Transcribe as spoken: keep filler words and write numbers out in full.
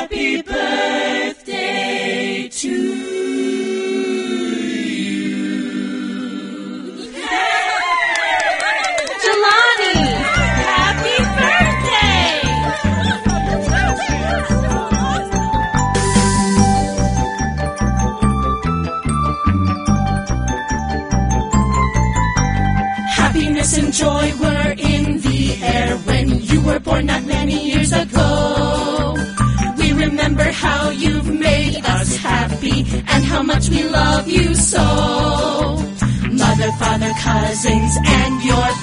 Happy birthday to you. Jelani, happy birthday! Happiness and joy were in the air when you were born not many years ago. We remember how you've made us happy and how much we love you so. Mother, father, cousins, and your